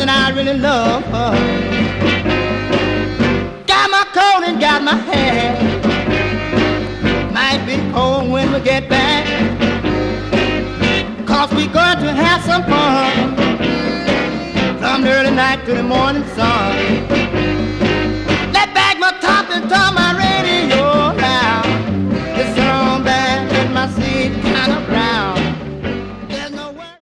and I really love her. Got my coat and got my hat. Might be cold when we get back, 'cause we going to have some fun from the early night to the morning sun.